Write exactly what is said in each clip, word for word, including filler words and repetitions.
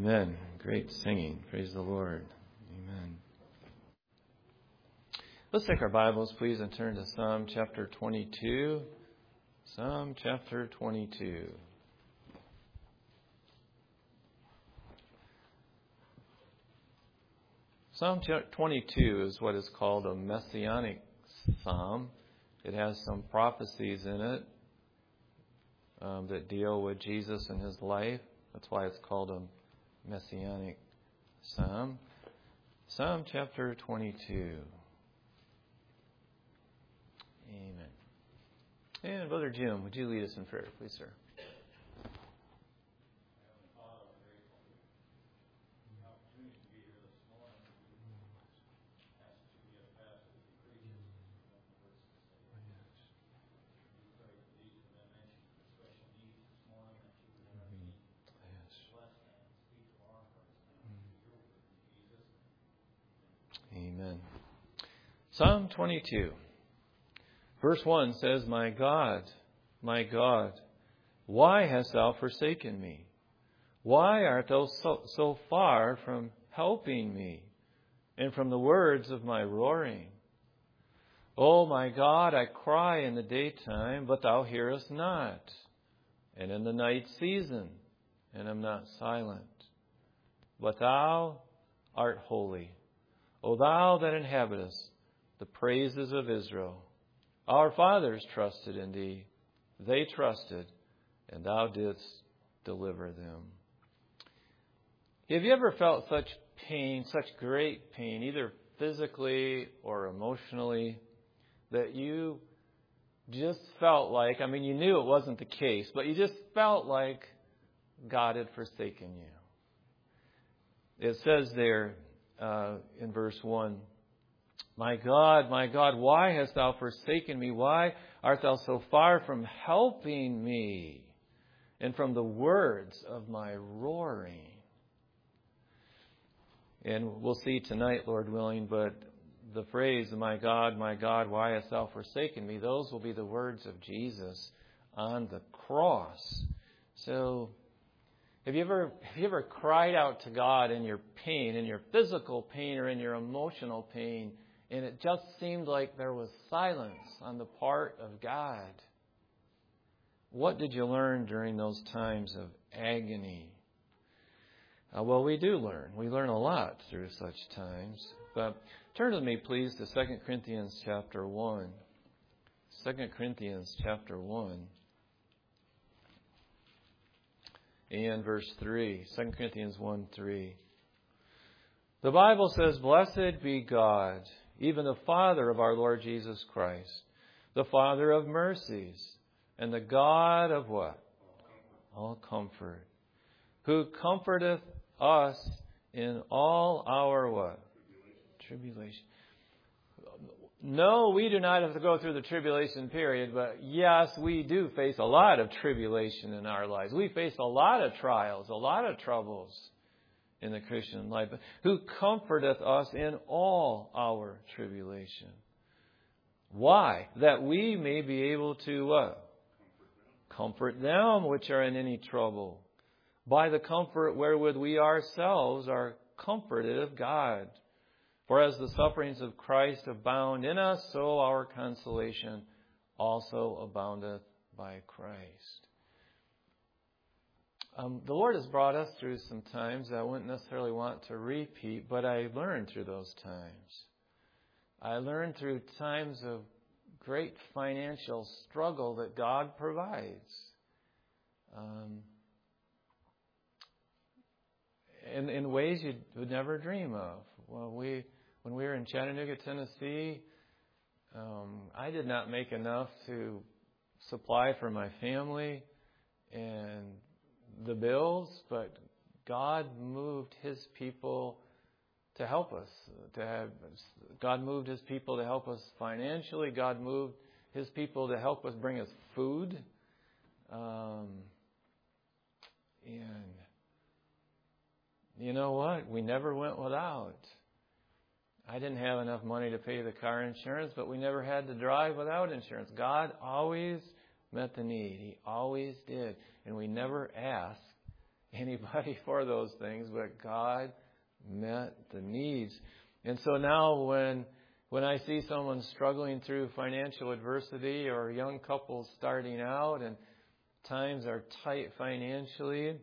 Amen. Great singing. Praise the Lord. Amen. Let's take our Bibles, please, and turn to Psalm chapter twenty-two. Psalm chapter twenty-two. Psalm twenty-two is what is called a messianic psalm. It has some prophecies in it um, that deal with Jesus and his life. That's why it's called a messianic psalm. Psalm chapter twenty-two. Amen. And Brother Jim, would you lead us in prayer, please, sir? Amen. Psalm twenty-two. Verse one says, My God, my God, why hast thou forsaken me? Why art thou so, so far from helping me and from the words of my roaring? O my God, I cry in the daytime, but thou hearest not, and in the night season, and am not silent. But thou art holy, O thou that inhabitest the praises of Israel. Our fathers trusted in thee. They trusted, and thou didst deliver them. Have you ever felt such pain, such great pain, either physically or emotionally, that you just felt like, I mean, you knew it wasn't the case, but you just felt like God had forsaken you? It says there uh, in verse one, My God, my God, why hast thou forsaken me? Why art thou so far from helping me and from the words of my roaring? And we'll see tonight, Lord willing, but the phrase, My God, my God, why hast thou forsaken me? Those will be the words of Jesus on the cross. So, have you ever have you ever cried out to God in your pain, in your physical pain or in your emotional pain, and it just seemed like there was silence on the part of God? What did you learn during those times of agony? Uh, well, we do learn. We learn a lot through such times. But turn with me, please, to Second Corinthians chapter one. Second Corinthians chapter one. And verse three. Second Corinthians one three. The Bible says, Blessed be God, even the Father of our Lord Jesus Christ, the Father of mercies, and the God of what? All comfort, who comforteth us in all our what? Tribulation. No, we do not have to go through the tribulation period, but yes, we do face a lot of tribulation in our lives. We face a lot of trials, a lot of troubles in the Christian life, who comforteth us in all our tribulation. Why? That we may be able to uh, comfort them which are in any trouble, by the comfort wherewith we ourselves are comforted of God. For as the sufferings of Christ abound in us, so our consolation also aboundeth by Christ. Um, the Lord has brought us through some times that I wouldn't necessarily want to repeat, but I learned through those times. I learned through times of great financial struggle that God provides. Um, in, in ways you would never dream of. Well, we... When we were in Chattanooga, Tennessee, um, I did not make enough to supply for my family and the bills, but God moved His people to help us. To have God moved His people to help us financially. God moved His people to help us, bring us food. Um, and you know what? We never went without. I didn't have enough money to pay the car insurance, but we never had to drive without insurance. God always met the need. He always did. And we never asked anybody for those things, but God met the needs. And so now when when I see someone struggling through financial adversity or young couples starting out and times are tight financially,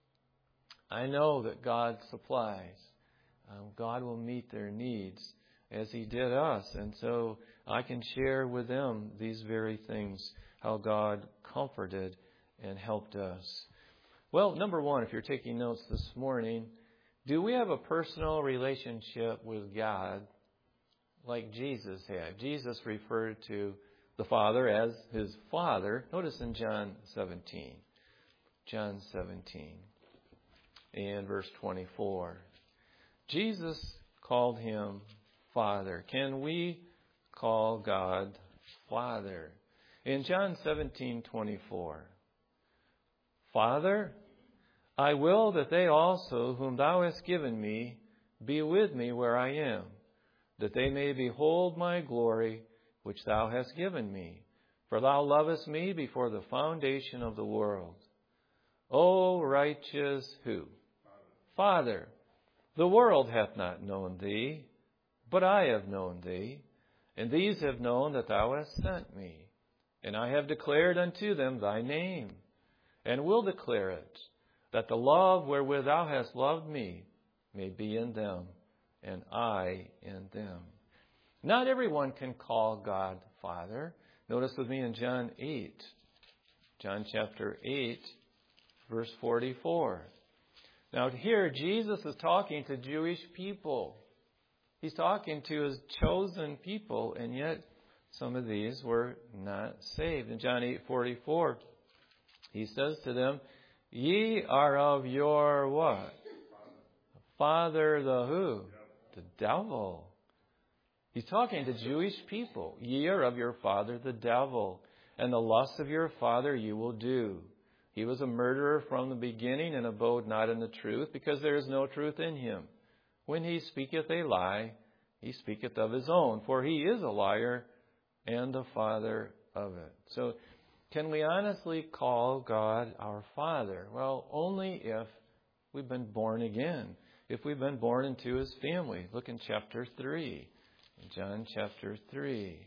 I know that God supplies. Um, God will meet their needs as He did us. And so I can share with them these very things, how God comforted and helped us. Well, number one, if you're taking notes this morning, do we have a personal relationship with God like Jesus had? Jesus referred to the Father as His Father. Notice in John seventeen. John seventeen and verse twenty-four. Jesus called Him Father. Can we call God Father? In John seventeen twenty-four, Father, I will that they also, whom Thou hast given me, be with me where I am, that they may behold my glory, which Thou hast given me. For Thou lovest me before the foundation of the world. O righteous who? Father, the world hath not known Thee, but I have known Thee, and these have known that Thou hast sent me. And I have declared unto them Thy name, and will declare it, that the love wherewith Thou hast loved me may be in them, and I in them. Not everyone can call God Father. Notice with me in John eight. John chapter eight, verse forty-four. Now here, Jesus is talking to Jewish people. He's talking to His chosen people, and yet some of these were not saved. In John eight forty-four, He says to them, Ye are of your what? Father the who? The devil. He's talking to Jewish people. Ye are of your father the devil, and the lusts of your father you will do. He was a murderer from the beginning and abode not in the truth, because there is no truth in him. When he speaketh a lie, he speaketh of his own, for he is a liar and the father of it. So, can we honestly call God our Father? Well, only if we've been born again, if we've been born into His family. Look in chapter three, in John chapter three.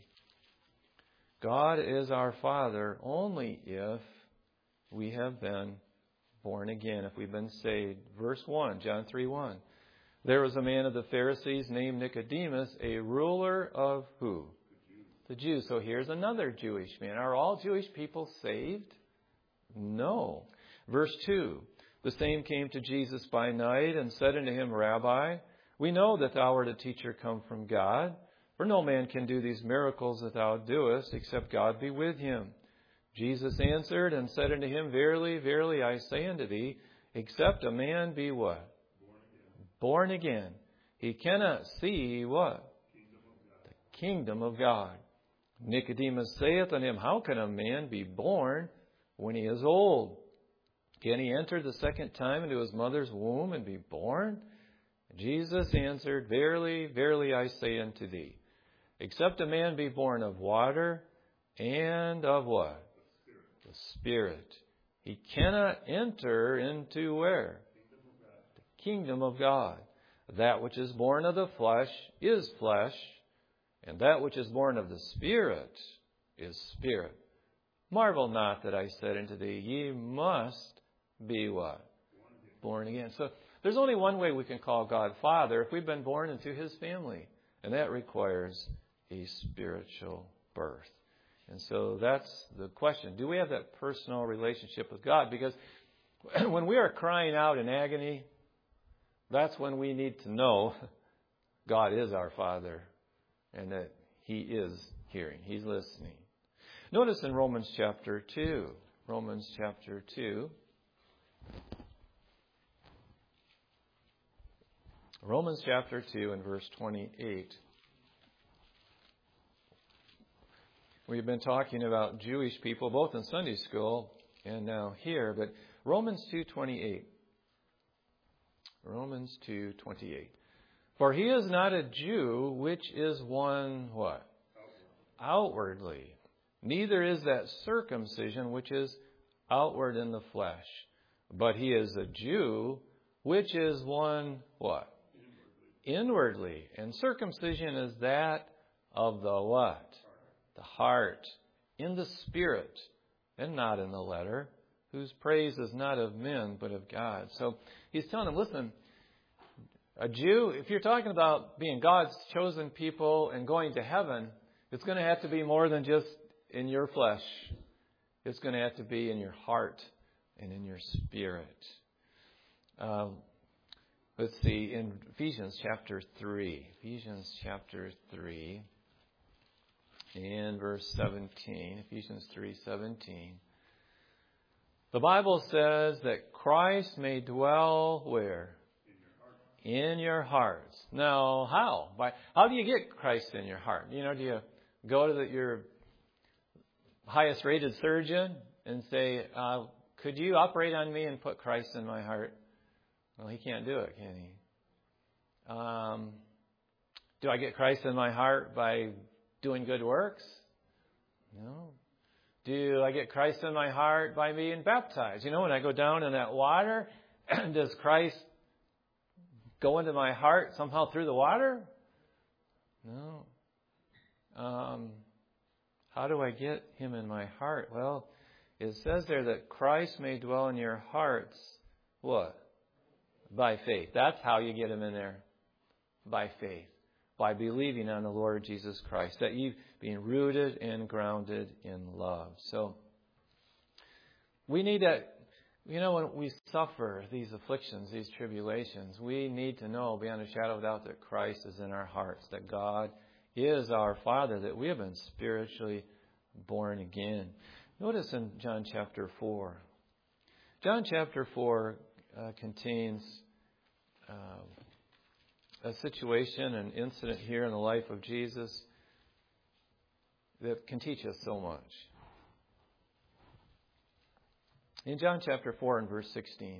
God is our Father only if we have been born again, if we've been saved. Verse one, John three one. There was a man of the Pharisees named Nicodemus, a ruler of who? The Jews. So here's another Jewish man. Are all Jewish people saved? No. Verse two. The same came to Jesus by night and said unto him, Rabbi, we know that thou art a teacher come from God, for no man can do these miracles that thou doest, except God be with him. Jesus answered and said unto him, Verily, verily, I say unto thee, except a man be what? Born again. Born again. He cannot see what? The kingdom of God. Nicodemus saith unto him, How can a man be born when he is old? Can he enter the second time into his mother's womb and be born? Jesus answered, Verily, verily, I say unto thee, except a man be born of water and of what? The Spirit. He cannot enter into where? The kingdom of God. That which is born of the flesh is flesh, and that which is born of the Spirit is spirit. Marvel not that I said unto thee, ye must be what? Born again. So there's only one way we can call God Father, if we've been born into His family. And that requires a spiritual birth. And so that's the question. Do we have that personal relationship with God? Because when we are crying out in agony, that's when we need to know God is our Father and that He is hearing. He's listening. Notice in Romans chapter two. Romans chapter two. Romans chapter two and verse twenty-eight. We've been talking about Jewish people both in Sunday school and now here, but Romans two twenty-eight. Romans two twenty-eight. For he is not a Jew, which is one what? Outwardly. Neither is that circumcision which is outward in the flesh, But he is a Jew, which is one, what? Inwardly. And circumcision is that of the what? The heart. In the spirit, and not in the letter, whose praise is not of men, but of God. So he's telling them, listen, a Jew, if you're talking about being God's chosen people and going to heaven, it's going to have to be more than just in your flesh. It's going to have to be in your heart and in your spirit. Um, let's see, in Ephesians chapter three. Ephesians chapter three. In verse seventeen, Ephesians three seventeen, the Bible says that Christ may dwell where? In your, in your hearts. Now, how? By how do you get Christ in your heart? You know, do you go to the, your highest rated surgeon and say, uh, could you operate on me and put Christ in my heart? Well, he can't do it, can he? Um, do I get Christ in my heart by doing good works? No. Do I get Christ in my heart by being baptized? You know, when I go down in that water, does Christ go into my heart somehow through the water? No. Um, how do I get him in my heart? Well, it says there that Christ may dwell in your hearts. What? By faith. That's how you get him in there. By faith. By believing on the Lord Jesus Christ, that you being rooted and grounded in love. So we need that, you know, when we suffer these afflictions, these tribulations, we need to know beyond a shadow of doubt that Christ is in our hearts, that God is our Father, that we have been spiritually born again. Notice in John chapter four. John chapter four uh, contains Uh, a situation, an incident here in the life of Jesus that can teach us so much. In John chapter four and verse sixteen,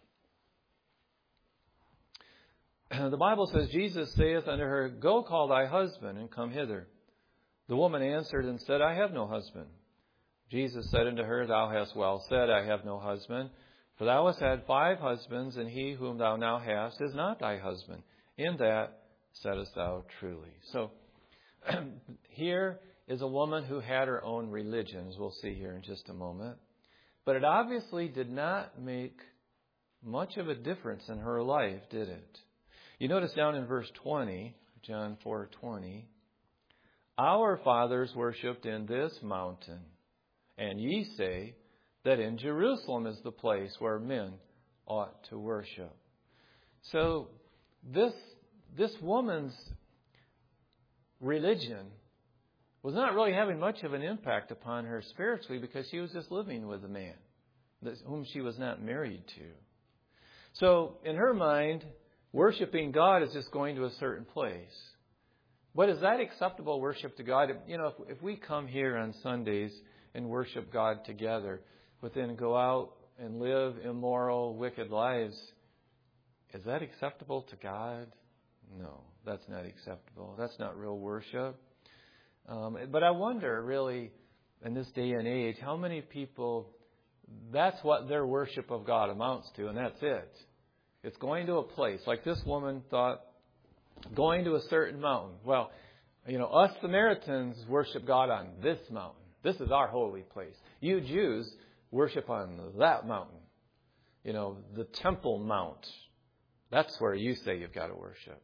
the Bible says, Jesus saith unto her, Go call thy husband, and come hither. The woman answered and said, I have no husband. Jesus said unto her, Thou hast well said, I have no husband. For thou hast had five husbands, and he whom thou now hast is not thy husband. In that saidst thou truly. So here is a woman who had her own religion, as we'll see here in just a moment. But it obviously did not make much of a difference in her life, did it? You notice down in verse twenty, John four twenty, Our fathers worshipped in this mountain, and ye say that in Jerusalem is the place where men ought to worship. So this this woman's religion was not really having much of an impact upon her spiritually, because she was just living with a man whom she was not married to. So in her mind, worshiping God is just going to a certain place. But is that acceptable worship to God? You know, if, if we come here on Sundays and worship God together, but then go out and live immoral, wicked lives, is that acceptable to God? No, that's not acceptable. That's not real worship. Um, but I wonder, really, in this day and age, how many people, that's what their worship of God amounts to, and that's it. It's going to a place. Like this woman thought, going to a certain mountain. Well, you know, us Samaritans worship God on this mountain. This is our holy place. You Jews worship on that mountain. You know, the Temple Mount. That's where you say you've got to worship.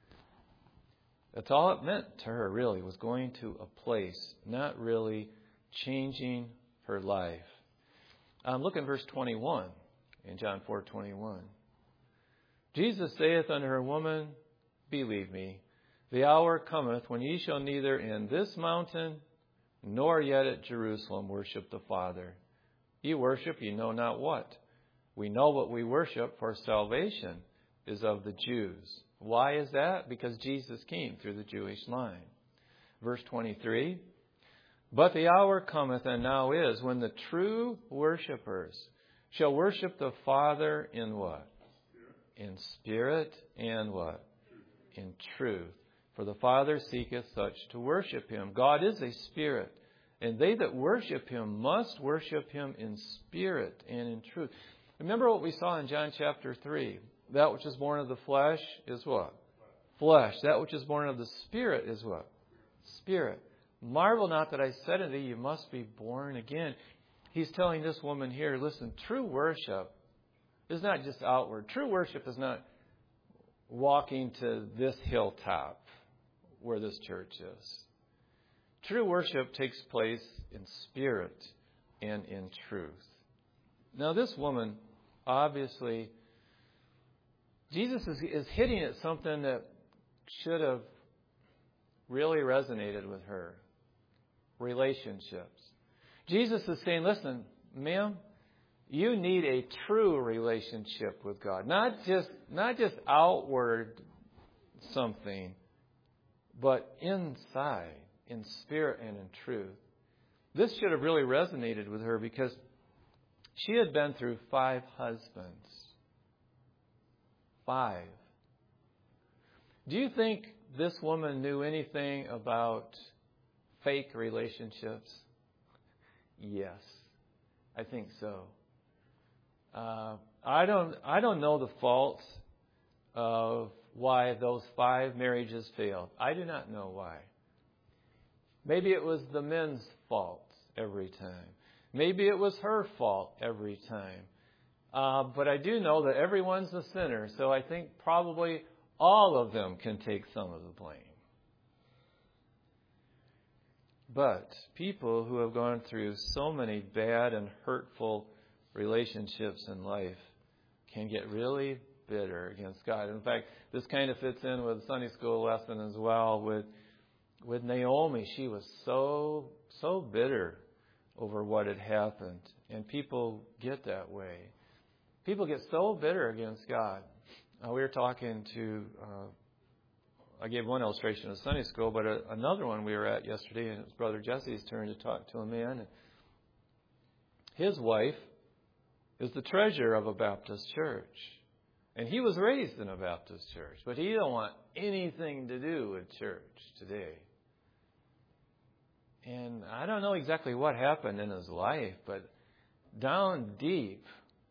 That's all it meant to her, really, was going to a place, not really changing her life. Um, look in verse twenty-one, in John four twenty-one. Jesus saith unto her, Woman, believe me, the hour cometh when ye shall neither in this mountain nor yet at Jerusalem worship the Father. Ye worship, ye know not what. We know what we worship, for salvation is of the Jews. Why is that? Because Jesus came through the Jewish line. Verse twenty-three, But the hour cometh, and now is, when the true worshipers shall worship the Father in what? In spirit and what? In truth. For the Father seeketh such to worship him. God is a spirit, and they that worship him must worship him in spirit and in truth. Remember what we saw in John chapter three. That which is born of the flesh is what? Flesh. That which is born of the Spirit is what? Spirit. Marvel not that I said unto thee, you must be born again. He's telling this woman here, listen, true worship is not just outward. True worship is not walking to this hilltop where this church is. True worship takes place in spirit and in truth. Now this woman, obviously, Jesus is, is hitting at something that should have really resonated with her. Relationships. Jesus is saying, listen, ma'am, you need a true relationship with God. Not just, not just outward something, but inside, in spirit and in truth. This should have really resonated with her because she had been through five husbands. Five. Do you think this woman knew anything about fake relationships? Yes, I think so. Uh, I don't. I don't know the fault of why those five marriages failed. I do not know why. Maybe it was the men's fault every time. Maybe it was her fault every time. Uh, but I do know that everyone's a sinner, so I think probably all of them can take some of the blame. But people who have gone through so many bad and hurtful relationships in life can get really bitter against God. In fact, this kind of fits in with the Sunday school lesson as well. With with Naomi, she was so so bitter over what had happened, and people get that way. People get so bitter against God. Uh, we were talking to. Uh, I gave one illustration of Sunday school, but a, another one we were at yesterday, and it was Brother Jesse's turn to talk to a man. And his wife is the treasurer of a Baptist church. And he was raised in a Baptist church, but he don't want anything to do with church today. And I don't know exactly what happened in his life, but down deep,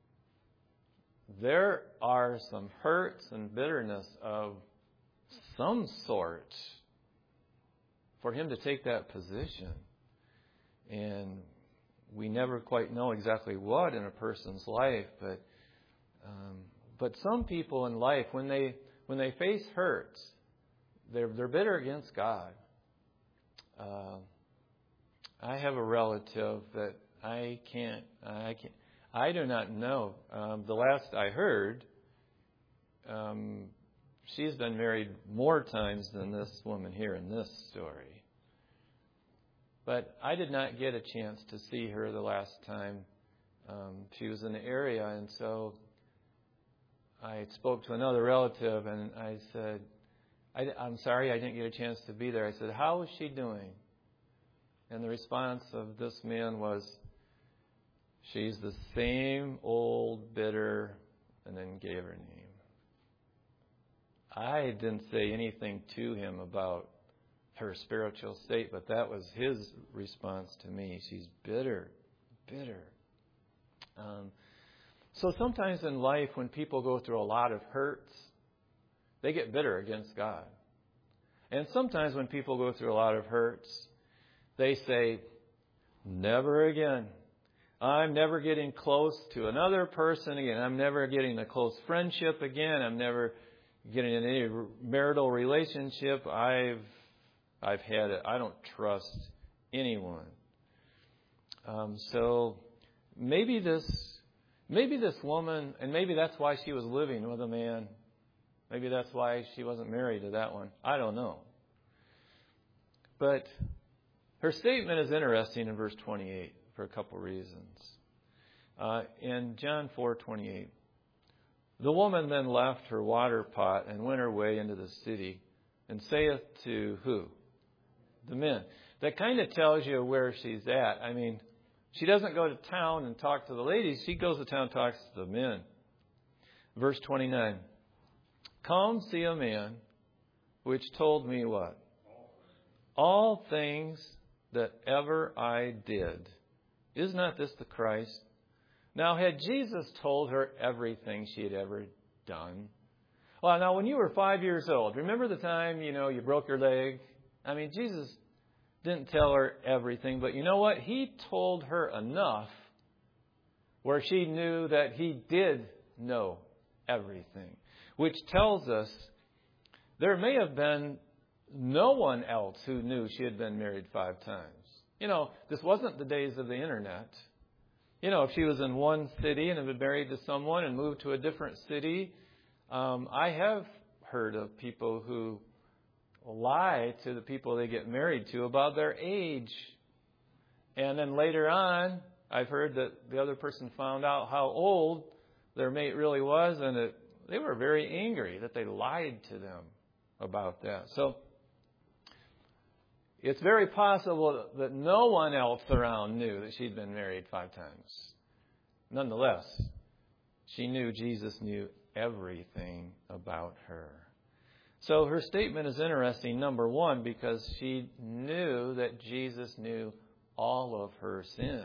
there are some hurts and bitterness of some sort for him to take that position. And we never quite know exactly what in a person's life, but um, but some people in life, when they when they face hurts, they're they're bitter against God. Uh, I have a relative that I can't I can't I do not know. Um, the last I heard, um, she's been married more times than this woman here in this story. But I did not get a chance to see her the last time um, she was in the area. And so I spoke to another relative and I said, I, I'm sorry I didn't get a chance to be there. I said, how is she doing? And the response of this man was, she's the same old bitter, and then gave her name. I didn't say anything to him about her spiritual state, but that was his response to me. She's bitter, bitter. Um, so sometimes in life, when people go through a lot of hurts, they get bitter against God. And sometimes when people go through a lot of hurts, they say, never again. I'm never getting close to another person again. I'm never getting a close friendship again. I'm never getting in any marital relationship. I've I've had it. I don't trust anyone. Um, so maybe this maybe this woman, and maybe that's why she was living with a man. Maybe that's why she wasn't married to that one. I don't know. But her statement is interesting in verse twenty-eight for a couple reasons. Uh, in John four twenty-eight, the woman then left her water pot and went her way into the city, and saith to who? The men. That kind of tells you where she's at. I mean, she doesn't go to town and talk to the ladies. She goes to town and talks to the men. Verse twenty-nine. Come see a man which told me what? All things that ever I did. Is not this the Christ? Now, had Jesus told her everything she had ever done? Well, now, when you were five years old, remember the time, you know, you broke your leg? I mean, Jesus didn't tell her everything, but you know what? He told her enough where she knew that He did know everything, which tells us there may have been no one else who knew she had been married five times. You know, this wasn't the days of the internet. You know, if she was in one city and had been married to someone and moved to a different city, um, I have heard of people who lie to the people they get married to about their age. And then later on, I've heard that the other person found out how old their mate really was, and it, they were very angry that they lied to them about that. So it's very possible that no one else around knew that she'd been married five times. Nonetheless, she knew Jesus knew everything about her. So her statement is interesting, number one, because she knew that Jesus knew all of her sins.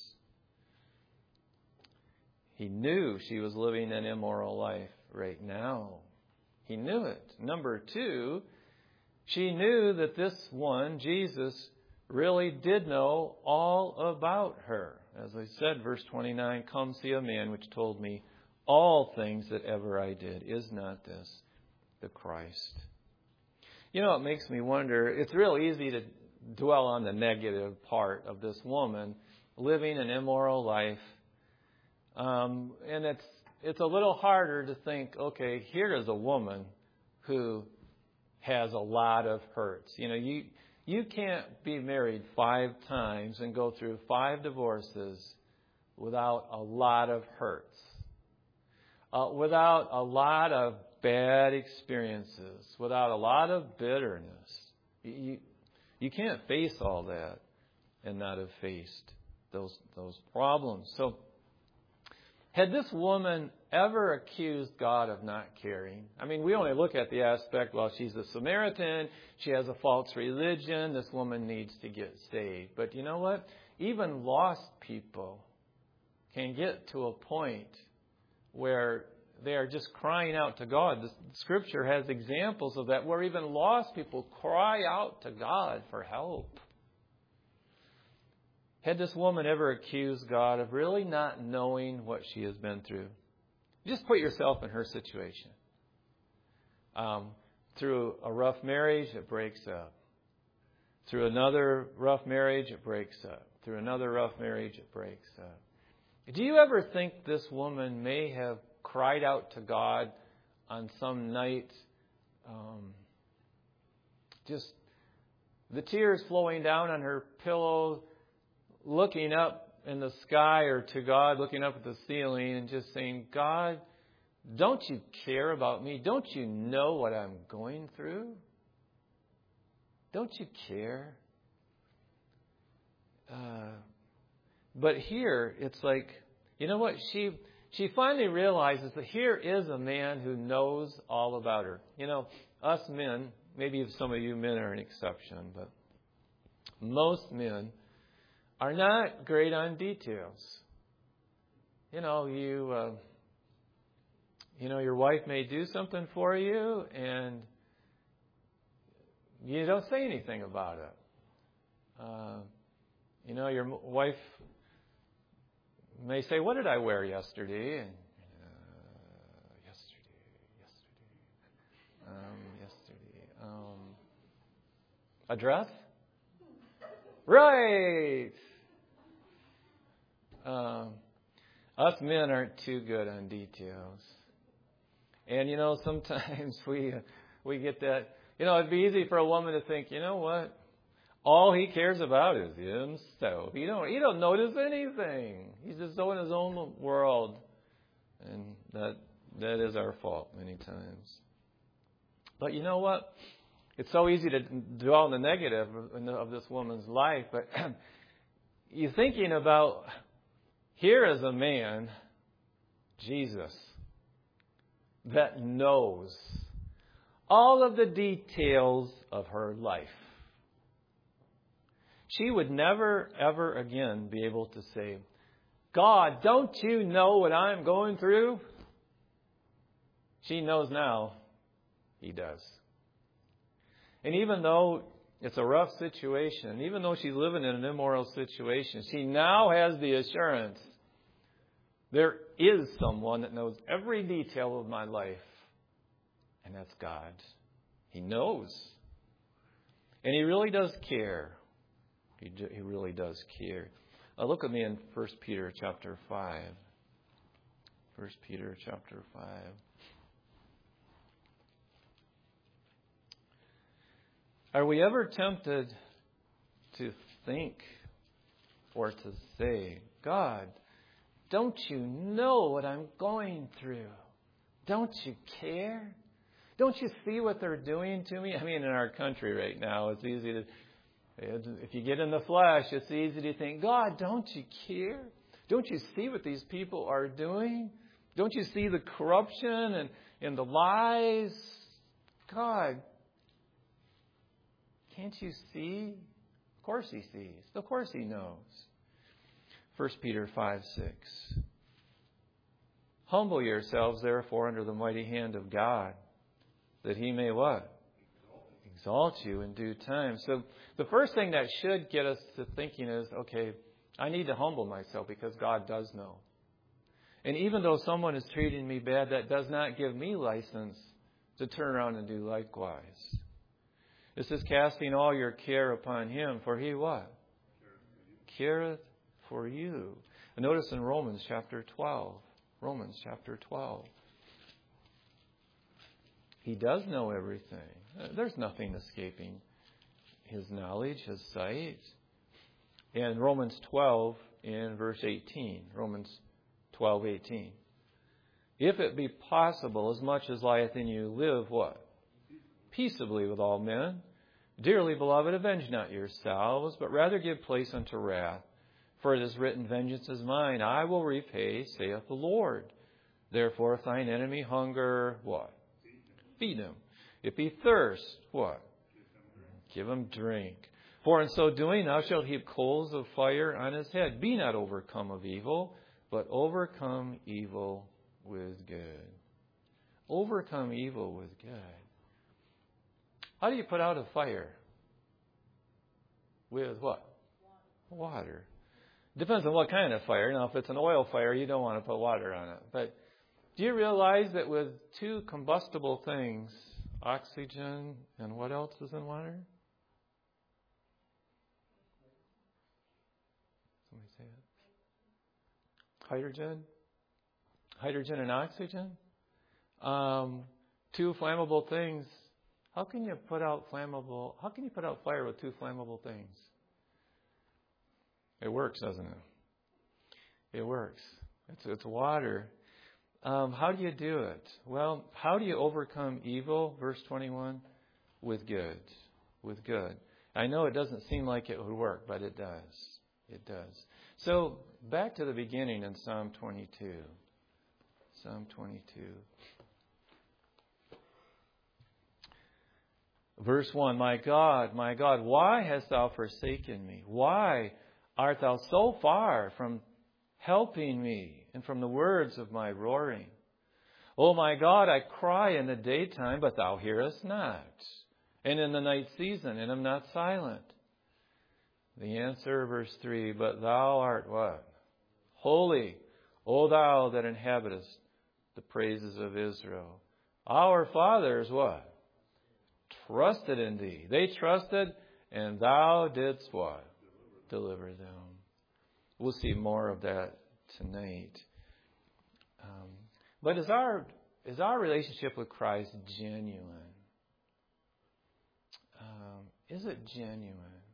He knew she was living an immoral life right now. He knew it. Number two, she knew that this one, Jesus, really did know all about her. As I said, verse twenty-nine, come see a man which told me all things that ever I did. Is not this the Christ? You know, it makes me wonder, it's real easy to dwell on the negative part of this woman living an immoral life. Um, and it's it's a little harder to think, okay, here is a woman who has a lot of hurts. You know, you you can't be married five times and go through five divorces without a lot of hurts, uh, without a lot of bad experiences, without a lot of bitterness. You you can't face all that and not have faced those those problems. So, had this woman ever accused God of not caring? I mean, we only look at the aspect, well, she's a Samaritan, she has a false religion, this woman needs to get saved. But you know what? Even lost people can get to a point where they are just crying out to God. The Scripture has examples of that, where even lost people cry out to God for help. Had this woman ever accused God of really not knowing what she has been through? Just put yourself in her situation. Um, through a rough marriage, it breaks up. Through another rough marriage, it breaks up. Through another rough marriage, it breaks up. Do you ever think this woman may have cried out to God on some night, um, just the tears flowing down on her pillow, looking up in the sky or to God, looking up at the ceiling and just saying, God, don't you care about me? Don't you know what I'm going through? Don't you care? Uh, but here, it's like, you know what? She she finally realizes that here is a man who knows all about her. You know, us men, maybe some of you men are an exception, but most men are not great on details. You know, you uh, you know, your wife may do something for you, and you don't say anything about it. Uh, you know, your wife may say, "What did I wear yesterday?" And uh, yesterday, yesterday, um, yesterday, um, a dress, right? Um, us men aren't too good on details. And, you know, sometimes we uh, we get that, you know, it'd be easy for a woman to think, you know what, all he cares about is himself. He don't, he don't notice anything. He's just so in his own world. And that that is our fault many times. But you know what? It's so easy to dwell on the negative of this woman's life, but you're thinking about, here is a man, Jesus, that knows all of the details of her life. She would never, ever again be able to say, God, don't you know what I'm going through? She knows now. He does. And even though it's a rough situation, even though she's living in an immoral situation, she now has the assurance there is someone that knows every detail of my life, and that's God. He knows. And He really does care. He, he really does care. Uh, look at me in First Peter chapter five. First Peter chapter five. Are we ever tempted to think or to say, God, don't you know what I'm going through? Don't you care? Don't you see what they're doing to me? I mean, in our country right now, it's easy to, if you get in the flesh, it's easy to think, God, don't you care? Don't you see what these people are doing? Don't you see the corruption and, and the lies? God, can't you see? Of course He sees. Of course He knows. First Peter five six. Humble yourselves, therefore, under the mighty hand of God, that He may what? Exalt you in due time. So the first thing that should get us to thinking is, okay, I need to humble myself because God does know. And even though someone is treating me bad, that does not give me license to turn around and do likewise. This is casting all your care upon Him, for He what? Careth for you. And notice in Romans chapter twelve. Romans chapter twelve. He does know everything. There's nothing escaping His knowledge, His sight. In Romans twelve, in verse eighteen. Romans twelve eighteen. If it be possible, as much as lieth in you, live what? Peaceably with all men. Dearly beloved, avenge not yourselves, but rather give place unto wrath. For it is written, vengeance is mine, I will repay, saith the Lord. Therefore, if thine enemy hunger, what? Feed him. If he thirst, what? Give him drink. For in so doing, thou shalt heap coals of fire on his head. Be not overcome of evil, but overcome evil with good. Overcome evil with good. How do you put out a fire? With what? Water. Water. Depends on what kind of fire. Now, if it's an oil fire, you don't want to put water on it. But do you realize that with two combustible things, oxygen and what else is in water? Somebody say it. Hydrogen. Hydrogen and oxygen. Um, two flammable things. How can you put out flammable? How can you put out fire with two flammable things? It works, doesn't it? It works. It's it's water. Um, how do you do it? Well, how do you overcome evil? Verse twenty-one, with good, with good. I know it doesn't seem like it would work, but it does. It does. So back to the beginning in Psalm twenty-two. Psalm twenty-two. Verse one, my God, my God, why hast thou forsaken me? Why art thou so far from helping me and from the words of my roaring? O my God, I cry in the daytime, but thou hearest not, and in the night season, and am not silent. The answer, verse three, but thou art what? Holy, O thou that inhabitest the praises of Israel. Our fathers what? Trusted in thee. They trusted, and thou didst what? Deliver them. We'll see more of that tonight. Um, but is our is our relationship with Christ genuine? Um, is it genuine?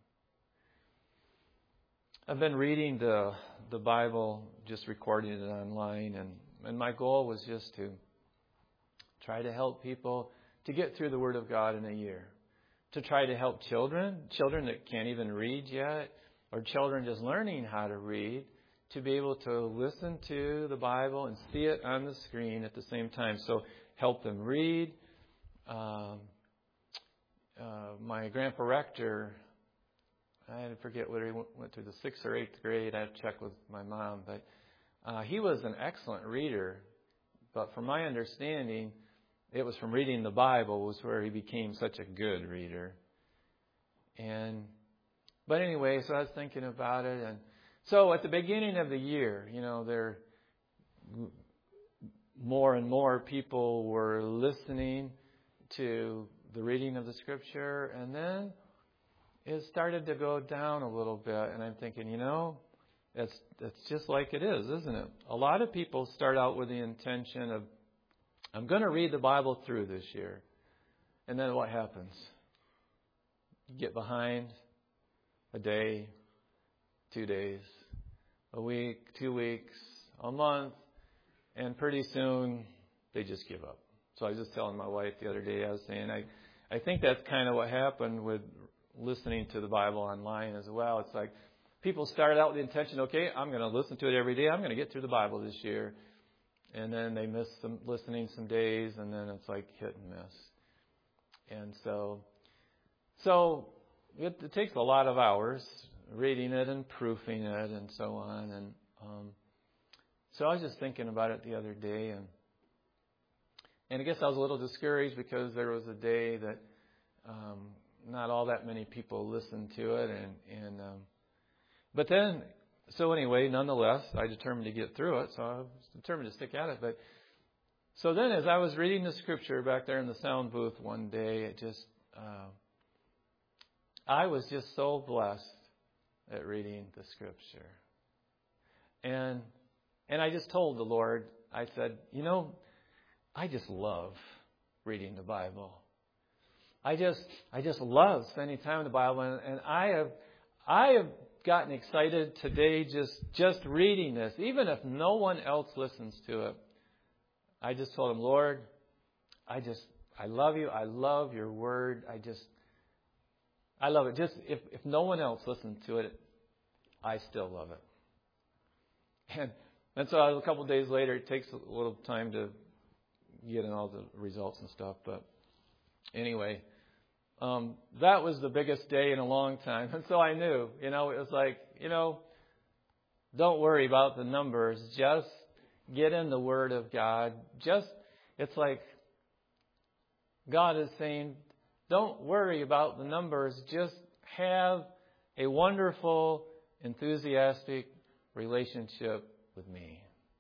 I've been reading the the Bible, just recording it online, and, and my goal was just to try to help people to get through the Word of God in a year. To try to help children, children that can't even read yet, or children just learning how to read, to be able to listen to the Bible and see it on the screen at the same time. So help them read. Um, uh, my grandpa rector, I forget whether he went through the sixth or eighth grade. I have to check with my mom, but Uh, he was an excellent reader, but from my understanding, it was from reading the Bible was where he became such a good reader. And, but anyway, so I was thinking about it. And so at the beginning of the year, you know, there, more and more people were listening to the reading of the Scripture. And then it started to go down a little bit. And I'm thinking, you know, it's, it's just like it is, isn't it? A lot of people start out with the intention of, I'm going to read the Bible through this year. And then what happens? You get behind a day, two days, a week, two weeks, a month, and pretty soon they just give up. So I was just telling my wife the other day, I was saying, I, I think that's kind of what happened with listening to the Bible online as well. It's like people start out with the intention, okay, I'm going to listen to it every day. I'm going to get through the Bible this year. And then they miss some listening some days, and then it's like hit and miss. And so, so it, it takes a lot of hours reading it and proofing it and so on. And um, so I was just thinking about it the other day, and and I guess I was a little discouraged because there was a day that um, not all that many people listened to it, and and um, but then. So anyway, nonetheless, I determined to get through it, so I was determined to stick at it. But so then as I was reading the Scripture back there in the sound booth one day, it just, uh, I was just so blessed at reading the Scripture. And and I just told the Lord, I said, you know, I just love reading the Bible. I just, I just love spending time in the Bible, and, and I have, I have, gotten excited today just just reading this, even if no one else listens to it. I just told him, Lord, I just I love you. I love your word. I just I love it. Just if if no one else listens to it, I still love it. And and so a couple of days later, it takes a little time to get in all the results and stuff. But anyway. Um, that was the biggest day in a long time. And so I knew, you know, it was like, you know, don't worry about the numbers. Just get in the Word of God. Just, it's like God is saying, don't worry about the numbers. Just have a wonderful, enthusiastic relationship with me.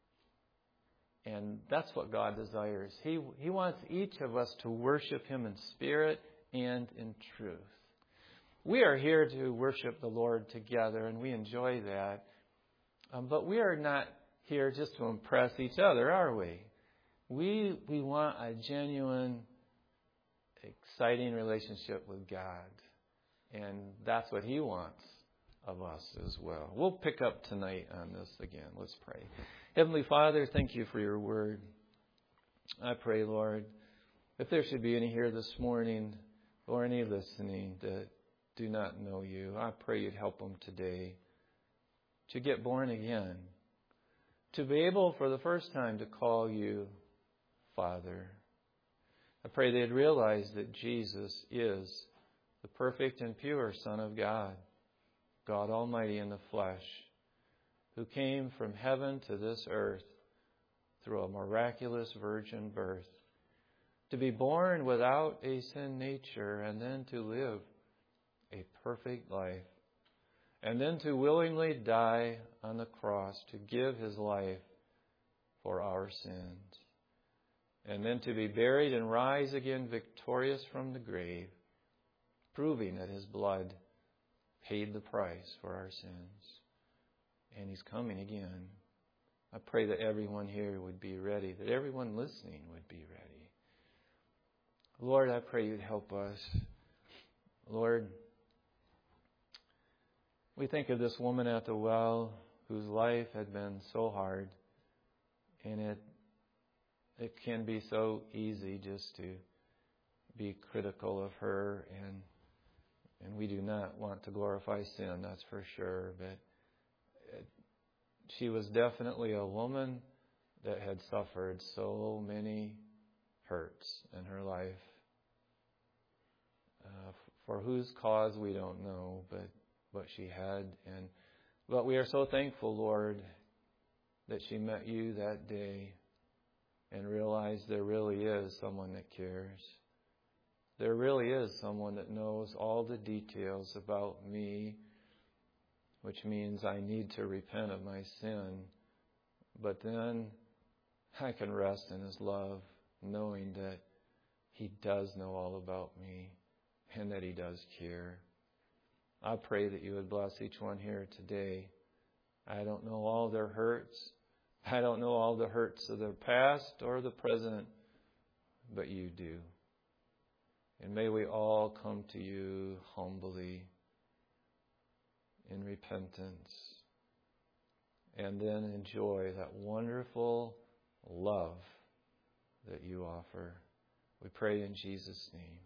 And that's what God desires. He, He wants each of us to worship Him in spirit and in truth. We are here to worship the Lord together, and we enjoy that. Um, but we are not here just to impress each other, are we? We we want a genuine, exciting relationship with God. And that's what He wants of us as well. We'll pick up tonight on this again. Let's pray. Heavenly Father, thank you for your word. I pray, Lord, if there should be any here this morning or any listening that do not know you, I pray you'd help them today to get born again, to be able for the first time to call you Father. I pray they'd realize that Jesus is the perfect and pure Son of God, God Almighty in the flesh, who came from heaven to this earth through a miraculous virgin birth, to be born without a sin nature, and then to live a perfect life, and then to willingly die on the cross to give His life for our sins, and then to be buried and rise again victorious from the grave, proving that His blood paid the price for our sins. And He's coming again. I pray that everyone here would be ready, that everyone listening would be ready. Lord, I pray you'd help us. Lord, we think of this woman at the well whose life had been so hard, and it it can be so easy just to be critical of her, and and we do not want to glorify sin, that's for sure, but it, she was definitely a woman that had suffered so many hurts in her life, uh, for whose cause we don't know, but what she had. And but we are so thankful, Lord, that she met you that day and realized there really is someone that cares. There really is someone that knows all the details about me, which means I need to repent of my sin. But then I can rest in His love, knowing that He does know all about me and that He does care. I pray that you would bless each one here today. I don't know all their hurts. I don't know all the hurts of their past or the present, but you do. And may we all come to you humbly in repentance and then enjoy that wonderful love that you offer. We pray in Jesus' name.